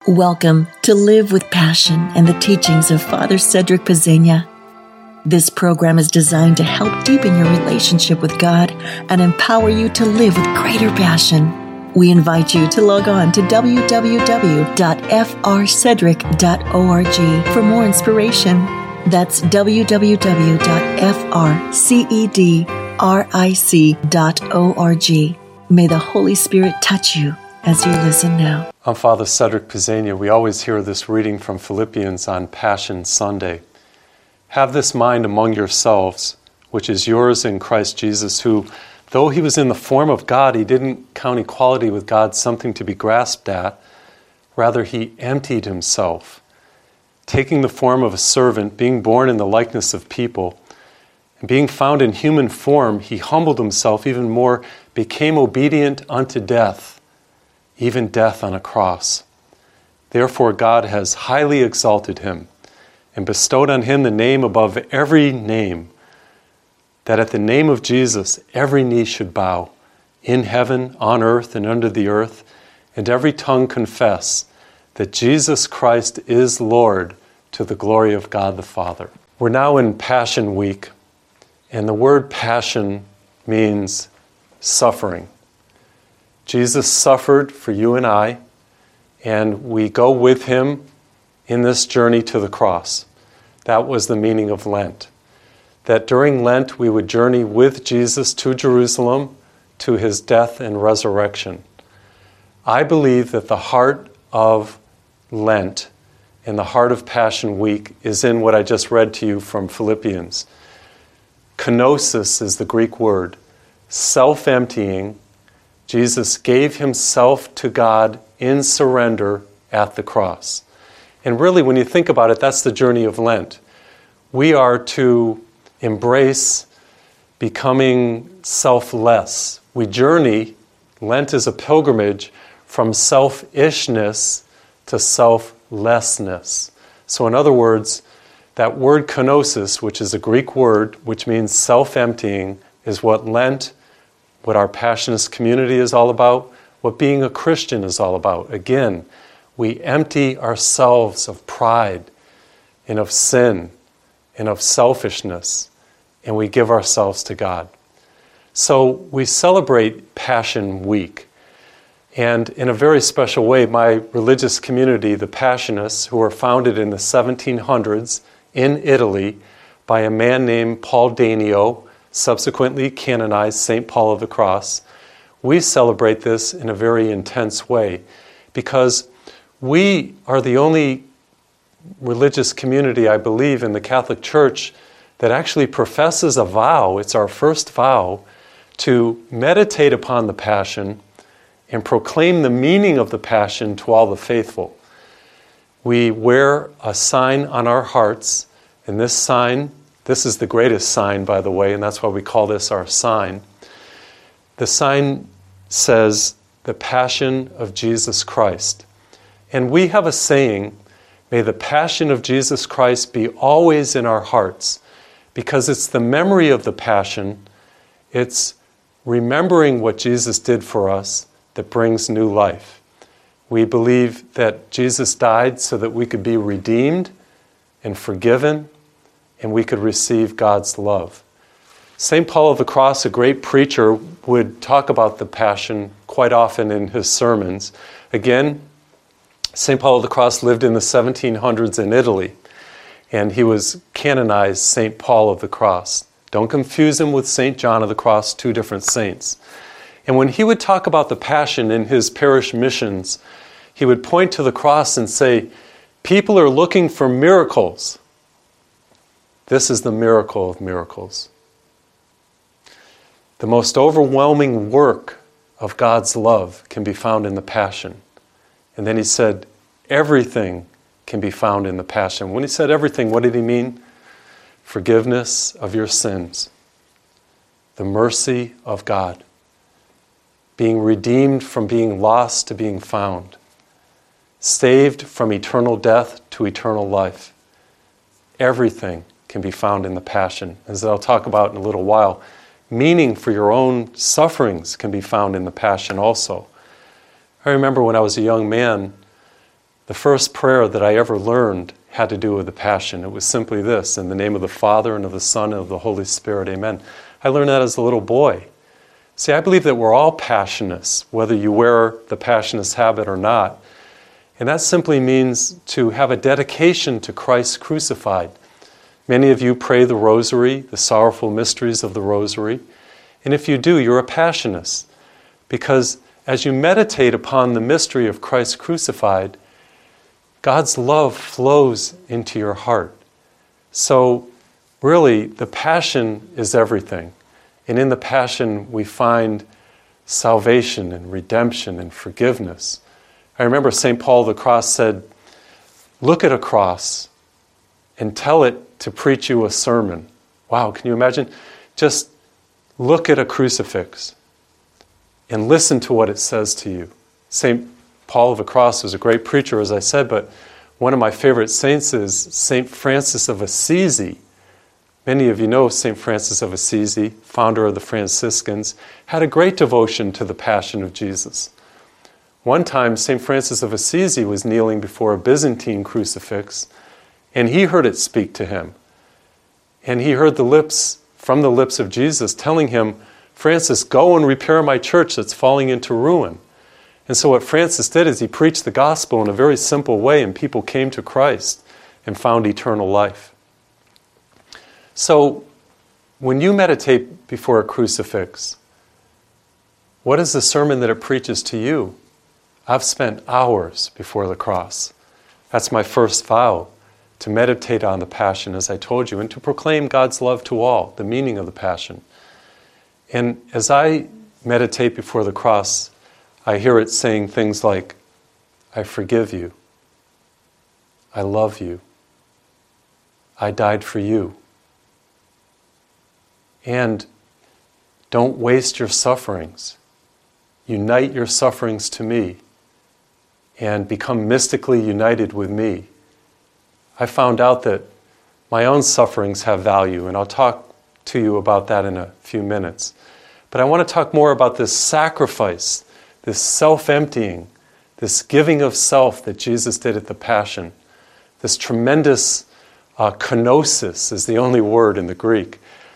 Welcome to Live with Passion and the teachings of Father Cedric Pezzegna. This program is designed to help deepen your relationship with God and empower you to live with greater passion. We invite you to log on to www.frcedric.org for more inspiration. That's www.frcedric.org. May the Holy Spirit touch you as you listen now. I'm Father Cedric Pezzegna. We always hear this reading from Philippians on Passion Sunday. Have this mind among yourselves, which is yours in Christ Jesus, who, though he was in the form of God, he didn't count equality with God something to be grasped at. Rather, he emptied himself, taking the form of a servant, being born in the likeness of people, and being found in human form, he humbled himself even more, became obedient unto death, even death on a cross. Therefore God has highly exalted him and bestowed on him the name above every name, that at the name of Jesus every knee should bow, in heaven, on earth, and under the earth, and every tongue confess that Jesus Christ is Lord, to the glory of God the Father. We're now in Passion Week, and the word passion means suffering. Jesus suffered for you and I, and we go with him in this journey to the cross. That was the meaning of Lent. That during Lent we would journey with Jesus to Jerusalem, to his death and resurrection. I believe that the heart of Lent and the heart of Passion Week is in what I just read to you from Philippians. Kenosis is the Greek word, self-emptying. Jesus gave himself to God in surrender at the cross. And really, when you think about it, that's the journey of Lent. We are to embrace becoming selfless. We journey, Lent is a pilgrimage, from selfishness to selflessness. So in other words, that word kenosis, which is a Greek word, which means self-emptying, is what Lent, what our Passionist community is all about, what being a Christian is all about. Again, we empty ourselves of pride and of sin and of selfishness, and we give ourselves to God. So we celebrate Passion Week. And in a very special way, my religious community, the Passionists, who were founded in the 1700s in Italy by a man named Paul Daniel, subsequently canonized St. Paul of the Cross, we celebrate this in a very intense way because we are the only religious community, I believe, in the Catholic Church that actually professes a vow. It's our first vow to meditate upon the Passion and proclaim the meaning of the Passion to all the faithful. We wear a sign on our hearts, and this sign, this is the greatest sign, by the way, and that's why we call this our sign. The sign says, the Passion of Jesus Christ. And we have a saying, may the Passion of Jesus Christ be always in our hearts, because it's the memory of the Passion, it's remembering what Jesus did for us that brings new life. We believe that Jesus died so that we could be redeemed and forgiven, and we could receive God's love. St. Paul of the Cross, a great preacher, would talk about the Passion quite often in his sermons. Again, St. Paul of the Cross lived in the 1700s in Italy, and he was canonized St. Paul of the Cross. Don't confuse him with St. John of the Cross, two different saints. And when he would talk about the Passion in his parish missions, he would point to the cross and say, people are looking for miracles. This is the miracle of miracles. The most overwhelming work of God's love can be found in the Passion. And then he said, everything can be found in the Passion. When he said everything, what did he mean? Forgiveness of your sins. The mercy of God. Being redeemed from being lost to being found. Saved from eternal death to eternal life. Everything can be found in the Passion. As I'll talk about in a little while, meaning for your own sufferings can be found in the Passion also. I remember when I was a young man, The first prayer that I ever learned had to do with the Passion. It was simply this: in the name of the Father, and of the Son, and of the Holy Spirit, amen. I learned that as a little boy. See, I believe that we're all Passionists, whether you wear the Passionist habit or not. And that simply means to have a dedication to Christ crucified. Many of you pray the Rosary, the sorrowful mysteries of the Rosary. And if you do, you're a Passionist. Because as you meditate upon the mystery of Christ crucified, God's love flows into your heart. So really, the Passion is everything. And in the Passion, we find salvation and redemption and forgiveness. I remember St. Paul of the Cross said, look at a cross and tell it to preach you a sermon. Wow, can you imagine? Just look at a crucifix and listen to what it says to you. St. Paul of the Cross was a great preacher, as I said, but one of my favorite saints is St. Francis of Assisi. Many of you know St. Francis of Assisi, founder of the Franciscans, had a great devotion to the Passion of Jesus. One time, St. Francis of Assisi was kneeling before a Byzantine crucifix, and he heard it speak to him. And he heard from the lips of Jesus telling him, Francis, go and repair my church that's falling into ruin. And so what Francis did is he preached the gospel in a very simple way, and people came to Christ and found eternal life. So when you meditate before a crucifix, what is the sermon that it preaches to you? I've spent hours before the cross. That's my first vow, to meditate on the Passion, as I told you, and to proclaim God's love to all, the meaning of the Passion. And as I meditate before the cross, I hear it saying things like, I forgive you. I love you. I died for you. And don't waste your sufferings. Unite your sufferings to me and become mystically united with me. I found out that my own sufferings have value, and I'll talk to you about that in a few minutes. But I want to talk more about this sacrifice, this self-emptying, this giving of self that Jesus did at the Passion, this tremendous kenosis is the only word in the Greek,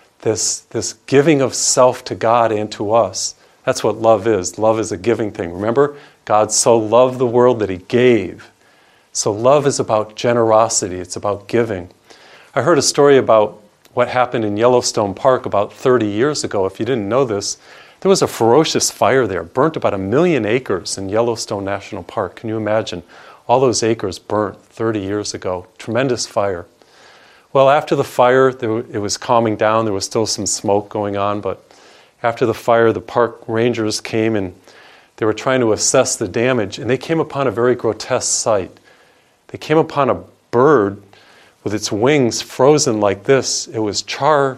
this giving of self to God and to us. That's what love is. Love is a giving thing. Remember, God so loved the world that He gave. So love is about generosity. It's about giving. I heard a story about what happened in Yellowstone Park about 30 years ago. If you didn't know this, there was a ferocious fire there, burnt about 1 million acres in Yellowstone National Park. Can you imagine? All those acres burnt 30 years ago. Tremendous fire. Well, after the fire, it was calming down. There was still some smoke going on, but after the fire, the park rangers came and they were trying to assess the damage, and they came upon a very grotesque sight. They came upon a bird with its wings frozen like this. It was charred.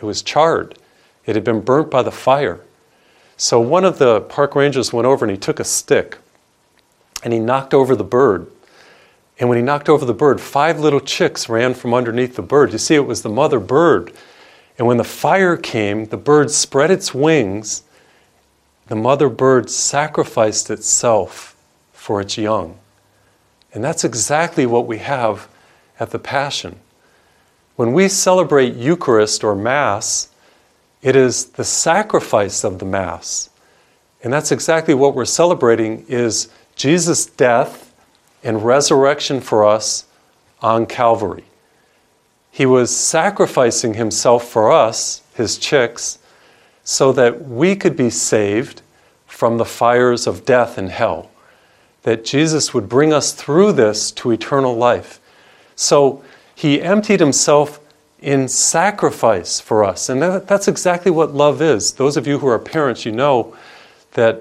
It had been burnt by the fire. So one of the park rangers went over and he took a stick and he knocked over the bird. And when he knocked over the bird, 5 little chicks ran from underneath the bird. You see, it was the mother bird. And when the fire came, the bird spread its wings. The mother bird sacrificed itself for its young. And that's exactly what we have at the Passion. When we celebrate Eucharist or Mass, it is the sacrifice of the Mass. And that's exactly what we're celebrating, is Jesus' death and resurrection for us on Calvary. He was sacrificing Himself for us, His chicks, so that we could be saved from the fires of death and hell. That Jesus would bring us through this to eternal life. So He emptied Himself in sacrifice for us. And that's exactly what love is. Those of you who are parents, you know that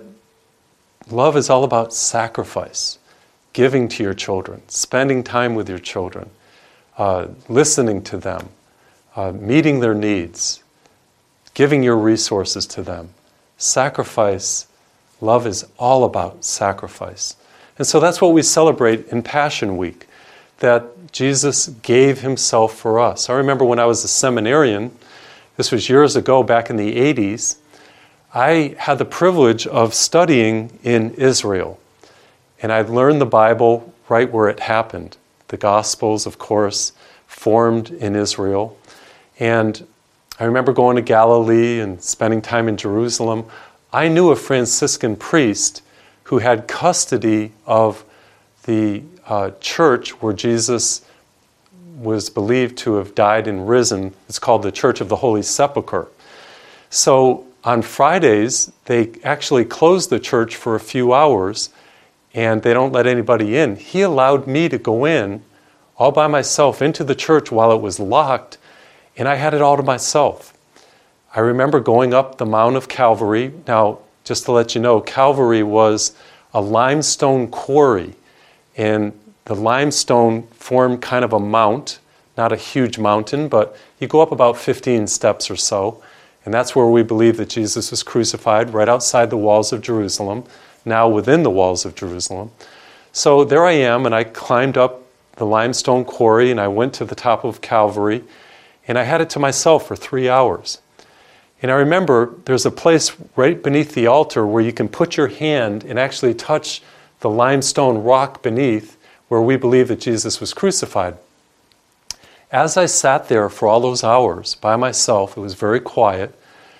love is all about sacrifice. Giving to your children, spending time with your children, listening to them, meeting their needs, giving your resources to them. Sacrifice, love is all about sacrifice. And so that's what we celebrate in Passion Week, that Jesus gave Himself for us. I remember when I was a seminarian, this was years ago, back in the 80s, I had the privilege of studying in Israel. And I'd learned the Bible right where it happened. The Gospels, of course, formed in Israel. And I remember going to Galilee and spending time in Jerusalem. I knew a Franciscan priest who had custody of the church where Jesus was believed to have died and risen. It's called the Church of the Holy Sepulchre. So on Fridays, they actually close the church for a few hours, and they don't let anybody in. He allowed me to go in all by myself into the church while it was locked, and I had it all to myself. I remember going up the Mount of Calvary. Now, just to let you know, Calvary was a limestone quarry, and the limestone formed kind of a mount, not a huge mountain, but you go up about 15 steps or so, and that's where we believe that Jesus was crucified, right outside the walls of Jerusalem, now within the walls of Jerusalem. So there I am, and I climbed up the limestone quarry, and I went to the top of Calvary, and I had it to myself for 3 hours. And I remember there's a place right beneath the altar where you can put your hand and actually touch the limestone rock beneath where we believe that Jesus was crucified. As I sat there for all those hours by myself, it was very quiet,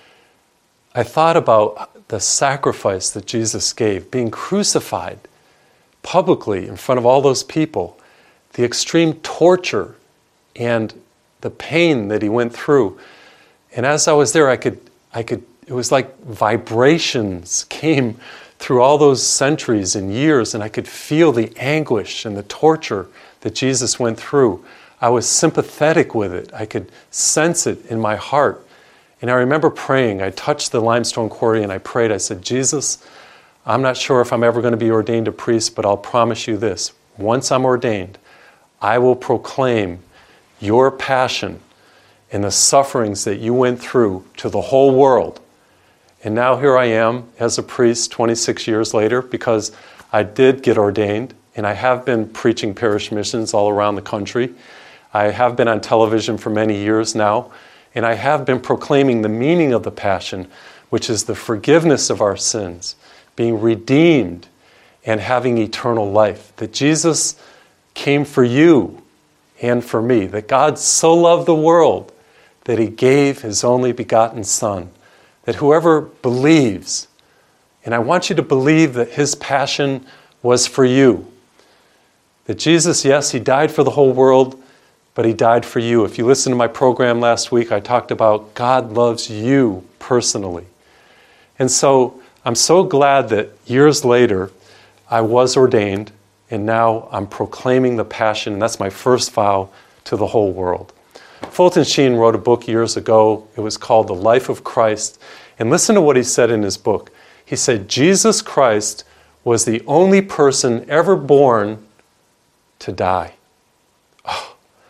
I thought about the sacrifice that Jesus gave, being crucified publicly in front of all those people, the extreme torture and the pain that he went through. And as I was there, I could, it was like vibrations came through all those centuries and years, and I could feel the anguish and the torture that Jesus went through. I was sympathetic with it. I could sense it in my heart. And I remember praying. I touched the limestone quarry and I prayed. I said, Jesus, I'm not sure if I'm ever going to be ordained a priest, but I'll promise you this. Once I'm ordained, I will proclaim your passion and the sufferings that you went through to the whole world. And now here I am as a priest 26 years later, because I did get ordained, and I have been preaching parish missions all around the country. I have been on television for many years now, and I have been proclaiming the meaning of the Passion, which is the forgiveness of our sins, being redeemed, and having eternal life. That Jesus came for you and for me, that God so loved the world that he gave his only begotten Son, that whoever believes, and I want you to believe that his passion was for you, that Jesus, yes, he died for the whole world, but he died for you. If you listened to my program last week, I talked about God loves you personally. And so I'm so glad that years later I was ordained, and now I'm proclaiming the Passion, and that's my first vow to the whole world. Fulton Sheen wrote a book years ago. It was called The Life of Christ. And listen to what he said in his book. He said, Jesus Christ was the only person ever born to die. Oh.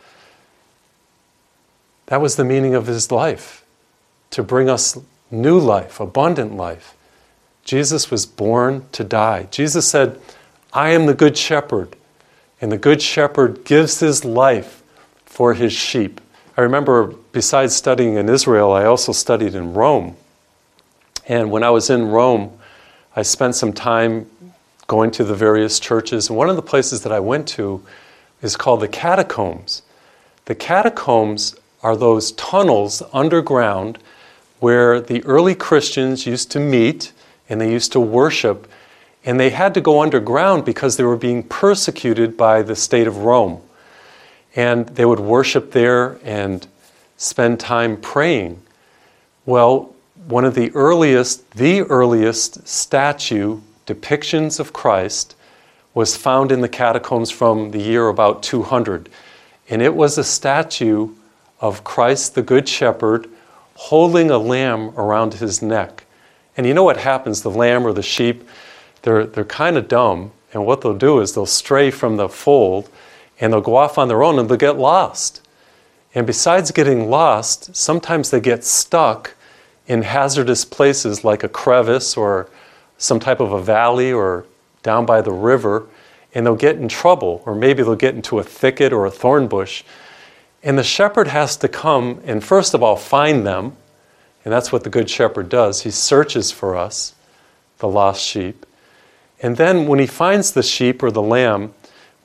That was the meaning of his life, to bring us new life, abundant life. Jesus was born to die. Jesus said, I am the good shepherd, and the good shepherd gives his life for his sheep. I remember, besides studying in Israel, I also studied in Rome. And when I was in Rome, I spent some time going to the various churches. And one of the places that I went to is called the catacombs. The catacombs are those tunnels underground where the early Christians used to meet and they used to worship. And they had to go underground because they were being persecuted by the state of Rome. And they would worship there and spend time praying. Well, one of the earliest statue depictions of Christ was found in the catacombs from the year about 200. And it was a statue of Christ the Good Shepherd holding a lamb around his neck. And you know what happens? The lamb or the sheep, they're kind of dumb. And what they'll do is they'll stray from the fold and they'll go off on their own and they'll get lost. And besides getting lost, sometimes they get stuck in hazardous places like a crevice or some type of a valley or down by the river, and they'll get in trouble, or maybe they'll get into a thicket or a thorn bush. And the shepherd has to come and first of all find them, and that's what the Good Shepherd does. He searches for us, the lost sheep. And then when he finds the sheep or the lamb,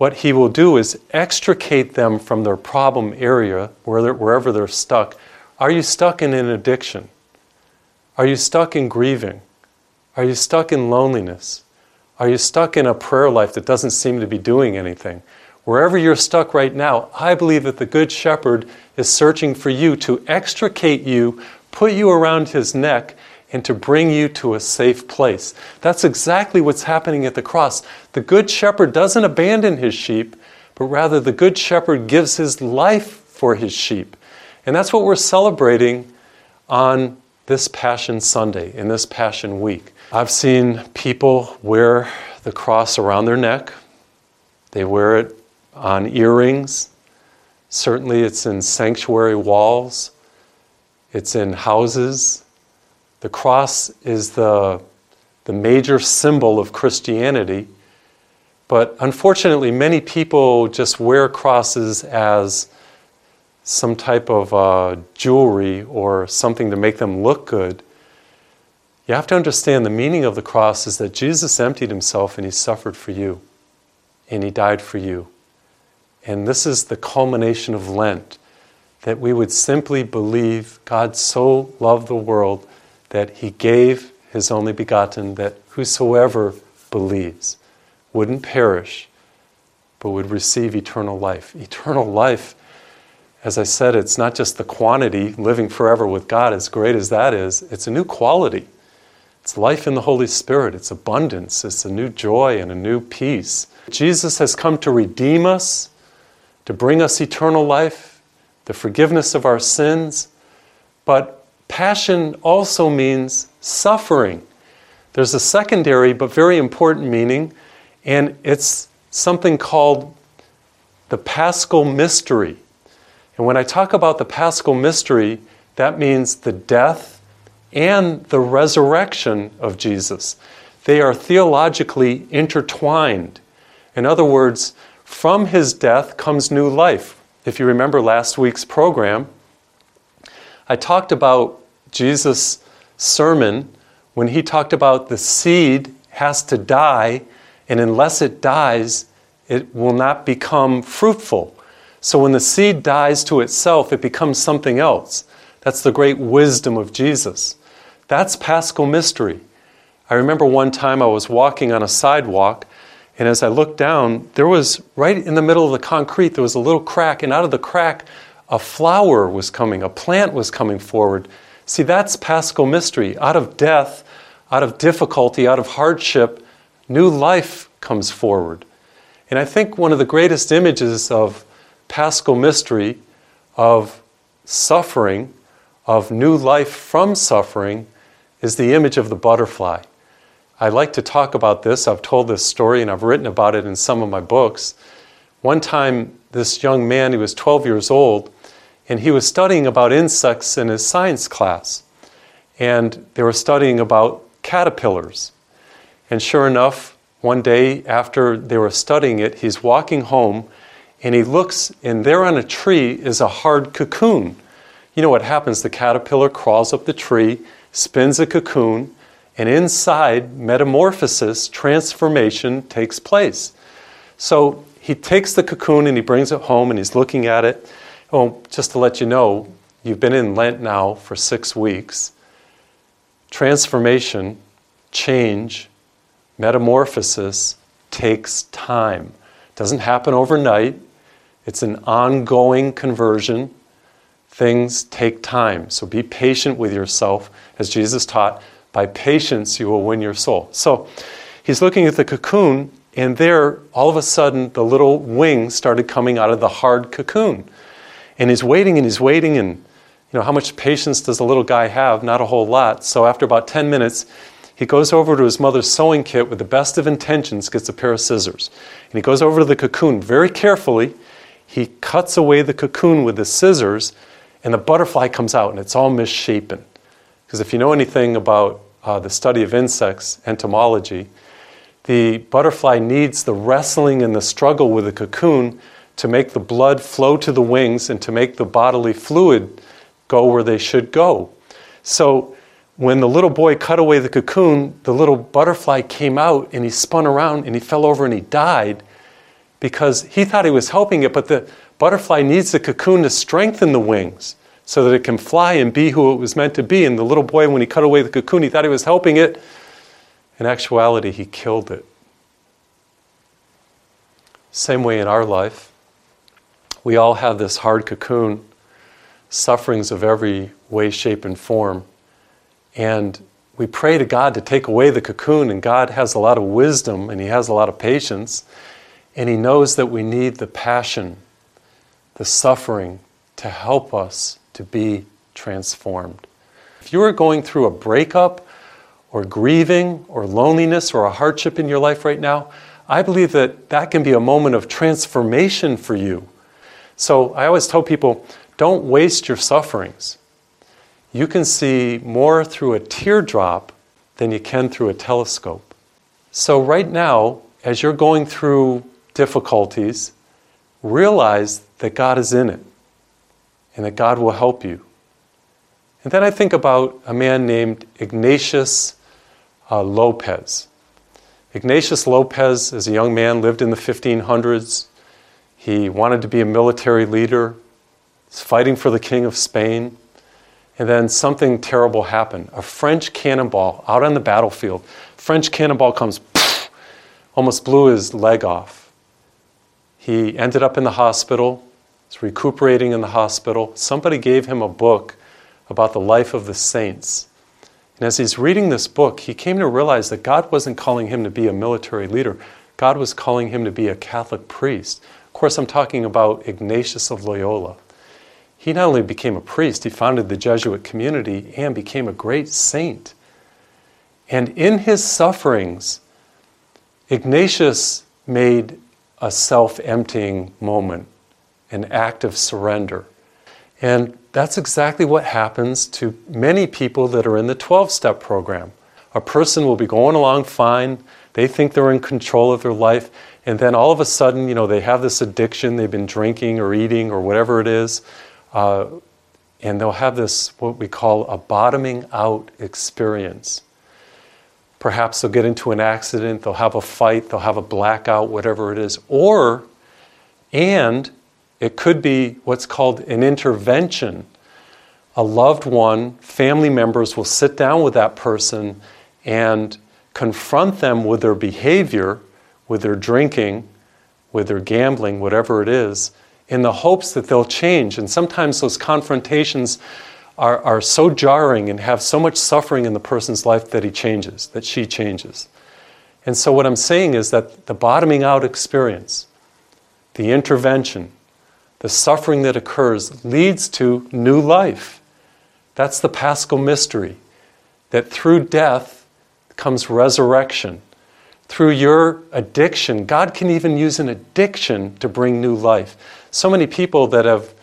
what he will do is extricate them from their problem area, wherever they're stuck. Are you stuck in an addiction? Are you stuck in grieving? Are you stuck in loneliness? Are you stuck in a prayer life that doesn't seem to be doing anything? Wherever you're stuck right now, I believe that the Good Shepherd is searching for you to extricate you, put you around his neck, and to bring you to a safe place. That's exactly what's happening at the cross. The Good Shepherd doesn't abandon his sheep, but rather the Good Shepherd gives his life for his sheep. And that's what we're celebrating on this Passion Sunday, in this Passion Week. I've seen people wear the cross around their neck. They wear it on earrings. Certainly it's in sanctuary walls. It's in houses. The cross is the major symbol of Christianity. But unfortunately, many people just wear crosses as some type of jewelry or something to make them look good. You have to understand the meaning of the cross is that Jesus emptied himself and he suffered for you. And he died for you. And this is the culmination of Lent, that we would simply believe God so loved the world that he gave his only begotten, that whosoever believes wouldn't perish, but would receive eternal life. Eternal life, as I said, it's not just the quantity, living forever with God, as great as that is, it's a new quality. It's life in the Holy Spirit, it's abundance, it's a new joy and a new peace. Jesus has come to redeem us, to bring us eternal life, the forgiveness of our sins, but passion also means suffering. There's a secondary but very important meaning, and it's something called the Paschal Mystery. And when I talk about the Paschal Mystery, that means the death and the resurrection of Jesus. They are theologically intertwined. In other words, from his death comes new life. If you remember last week's program, I talked about Jesus' sermon when he talked about the seed has to die, and unless it dies, it will not become fruitful. So when the seed dies to itself, it becomes something else. That's the great wisdom of Jesus. That's Paschal Mystery. I remember one time I was walking on a sidewalk, and as I looked down, there was, right in the middle of the concrete, there was a little crack, and out of the crack, a flower was coming, a plant was coming forward. See, that's Paschal Mystery. Out of death, out of difficulty, out of hardship, new life comes forward. And I think one of the greatest images of Paschal Mystery, of suffering, of new life from suffering, is the image of the butterfly. I like to talk about this. I've told this story and I've written about it in some of my books. One time, this young man, he was 12 years old, and he was studying about insects in his science class. And they were studying about caterpillars. And sure enough, one day after they were studying it, he's walking home and he looks, and there on a tree is a hard cocoon. You know what happens? The caterpillar crawls up the tree, spins a cocoon, and inside, metamorphosis, transformation takes place. So he takes the cocoon and he brings it home and he's looking at it. Oh, just to let you know, you've been in Lent now for 6 weeks. Transformation, change, metamorphosis takes time. It doesn't happen overnight. It's an ongoing conversion. Things take time. So be patient with yourself, as Jesus taught. By patience, you will win your soul. So he's looking at the cocoon, and there, all of a sudden, the little wings started coming out of the hard cocoon. And he's waiting, and how much patience does a little guy have? Not a whole lot. So after about 10 minutes, he goes over to his mother's sewing kit with the best of intentions, gets a pair of scissors. And he goes over to the cocoon very carefully. He cuts away the cocoon with the scissors, and the butterfly comes out, and it's all misshapen. Because if you know anything about the study of insects, entomology, the butterfly needs the wrestling and the struggle with the cocoon to make the blood flow to the wings and to make the bodily fluid go where they should go. So when the little boy cut away the cocoon, the little butterfly came out and he spun around and he fell over and he died. because he thought he was helping it, but the butterfly needs the cocoon to strengthen the wings so that it can fly and be who it was meant to be. And the little boy, when he cut away the cocoon, he thought he was helping it. In actuality, he killed it. Same way in our life. We all have this hard cocoon, sufferings of every way, shape, and form. And we pray to God to take away the cocoon, and God has a lot of wisdom, and He has a lot of patience, and He knows that we need the passion, the suffering, to help us to be transformed. If you are going through a breakup, or grieving, or loneliness, or a hardship in your life right now, I believe that that can be a moment of transformation for you. So I always tell people, don't waste your sufferings. You can see more through a teardrop than you can through a telescope. So right now, as you're going through difficulties, realize that God is in it and that God will help you. And then I think about a man named Ignatius Lopez. Ignatius Lopez, as a young man, lived in the 1500s. He wanted to be a military leader. He's fighting for the King of Spain. And then something terrible happened. A French cannonball out on the battlefield. French cannonball comes, almost blew his leg off. He ended up in the hospital. He's recuperating in the hospital. Somebody gave him a book about the life of the saints. And as he's reading this book, he came to realize that God wasn't calling him to be a military leader. God was calling him to be a Catholic priest. Of course, I'm talking about Ignatius of Loyola. He not only became a priest, he founded the Jesuit community and became a great saint. And in his sufferings, Ignatius made a self-emptying moment, an act of surrender. And that's exactly what happens to many people that are in the 12-step program. A person will be going along fine, they think they're in control of their life, and then all of a sudden, they have this addiction, they've been drinking or eating or whatever it is, and they'll have this, what we call a bottoming out experience. Perhaps they'll get into an accident, they'll have a fight, they'll have a blackout, whatever it is. And it could be what's called an intervention. A loved one, family members will sit down with that person and confront them with their behavior, with their drinking, with their gambling, whatever it is, in the hopes that they'll change. And sometimes those confrontations are so jarring and have so much suffering in the person's life that he changes, that she changes. And so what I'm saying is that the bottoming out experience, the intervention, the suffering that occurs leads to new life. That's the Paschal mystery, that through death comes resurrection. Through your addiction, God can even use an addiction to bring new life. So many people that have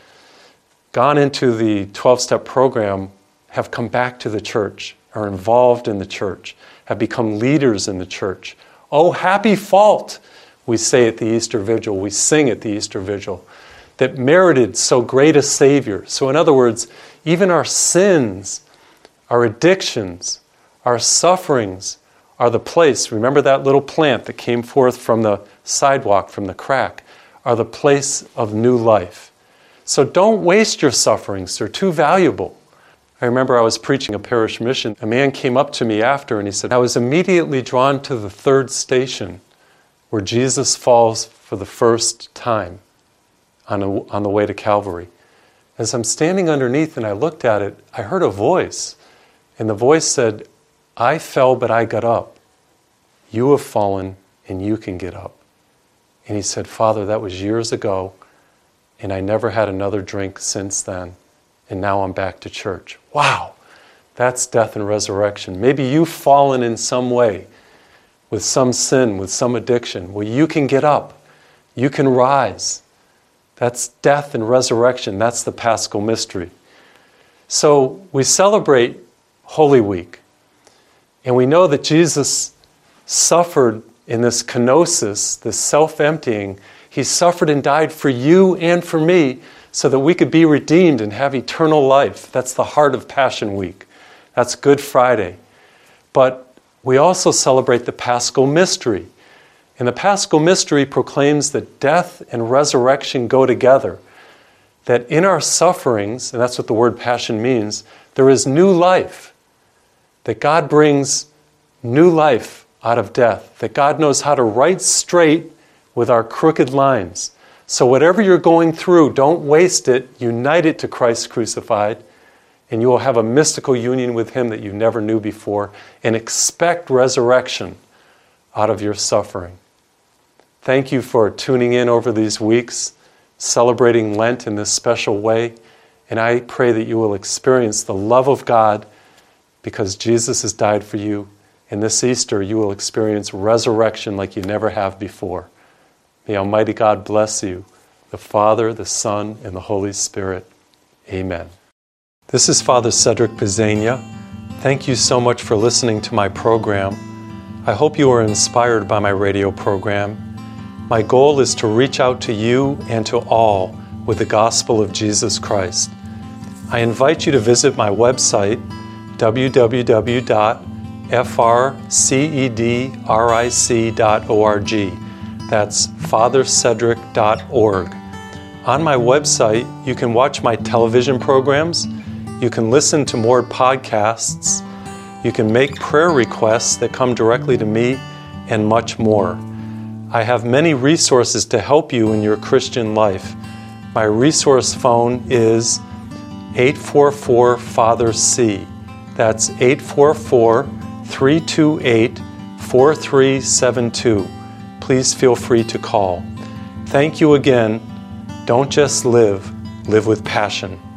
gone into the 12-step program have come back to the church, are involved in the church, have become leaders in the church. Oh, happy fault, we say at the Easter Vigil, we sing at the Easter Vigil, that merited so great a Savior. So in other words, even our sins, our addictions, our sufferings are the place, remember that little plant that came forth from the sidewalk, from the crack, are the place of new life. So don't waste your sufferings, they're too valuable. I remember I was preaching a parish mission. A man came up to me after and he said, I was immediately drawn to the third station where Jesus falls for the first time on the way to Calvary. As I'm standing underneath and I looked at it, I heard a voice. And the voice said, I fell, but I got up. You have fallen, and you can get up. And he said, Father, that was years ago, and I never had another drink since then. And now I'm back to church. Wow, that's death and resurrection. Maybe you've fallen in some way, with some sin, with some addiction. Well, you can get up. You can rise. That's death and resurrection. That's the Paschal mystery. So we celebrate Holy Week. And we know that Jesus suffered in this kenosis, this self-emptying. He suffered and died for you and for me so that we could be redeemed and have eternal life. That's the heart of Passion Week. That's Good Friday. But we also celebrate the Paschal mystery. And the Paschal Mystery proclaims that death and resurrection go together. That in our sufferings, and that's what the word passion means, there is new life. That God brings new life out of death. That God knows how to right straight with our crooked lines. So whatever you're going through, don't waste it. Unite it to Christ crucified, and you will have a mystical union with Him that you never knew before, and expect resurrection out of your suffering. Thank you for tuning in over these weeks, celebrating Lent in this special way, and I pray that you will experience the love of God because Jesus has died for you, and this Easter you will experience resurrection like you never have before. May Almighty God bless you, the Father, the Son, and the Holy Spirit. Amen. This is Father Cedric Pisegna. Thank you so much for listening to my program. I hope you are inspired by my radio program. My goal is to reach out to you and to all with the gospel of Jesus Christ. I invite you to visit my website, www.frcedric.org. That's fathercedric.org. On my website, you can watch my television programs, you can listen to more podcasts, you can make prayer requests that come directly to me, and much more. I have many resources to help you in your Christian life. My resource phone is 844-FATHER-C. That's 844-328-4372. Please feel free to call. Thank you again. Don't just live, live with passion.